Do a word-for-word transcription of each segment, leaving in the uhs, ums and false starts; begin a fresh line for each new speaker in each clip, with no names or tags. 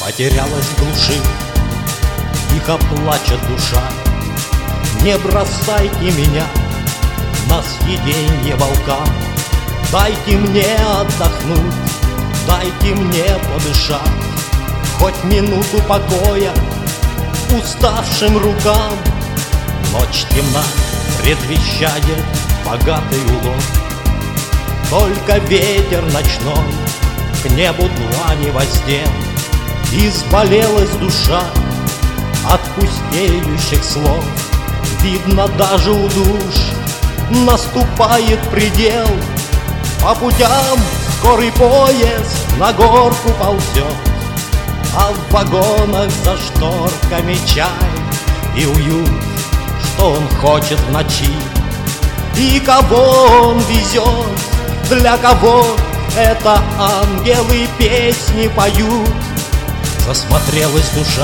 потерялась в глуши, тихо плачет душа. Не бросайте меня на съеденье волкам, дайте мне отдохнуть, дайте мне подышать, хоть минуту покоя уставшим рукам. Ночь темна, предвещает богатый улов, только ветер ночной к небу длани воздел. Изболелась душа от пустеющих слов, видно даже у душ наступает предел. По путям скорый поезд на горку ползет, а в вагонах за шторками чай и уют, что он хочет в ночи. И кого он везет, для кого это ангелы песни поют. Засмотрелась душа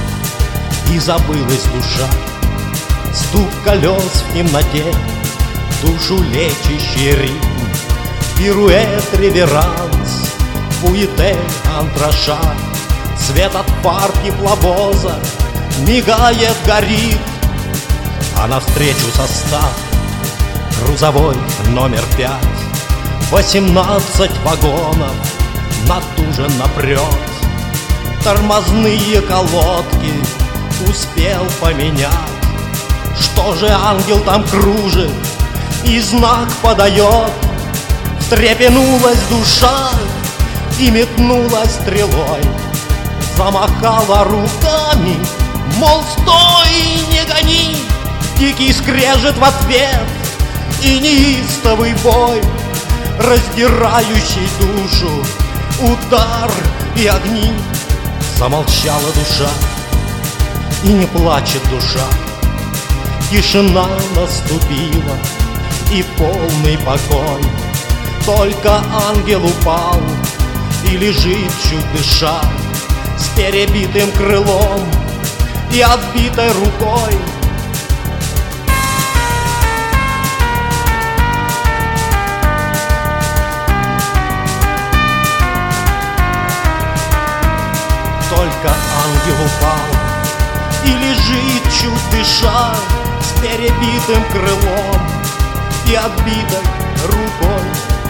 и забылась душа, стук колес в темноте, душу лечащий ритм, пируэт, реверанс, фуете, антрошат. Свет от фар тепловоза мигает, горит, а навстречу состав грузовой номер пять. Восемнадцать вагонов натуженно прет, тормозные колодки успел поменять. Что же ангел там кружит и знак подает? Встрепенулась душа и метнулась стрелой, замахала руками, мол, стой, не гони. Дикий скрежет в ответ и неистовый вой, раздирающий душу удар и огни. Замолчала душа и не плачет душа, тишина наступила и полный покой. Только ангел упал и лежит, чуть дыша, с перебитым крылом и отбитой рукой. Только ангел упал и лежит, чуть дыша, с перебитым крылом и отбитой рукой.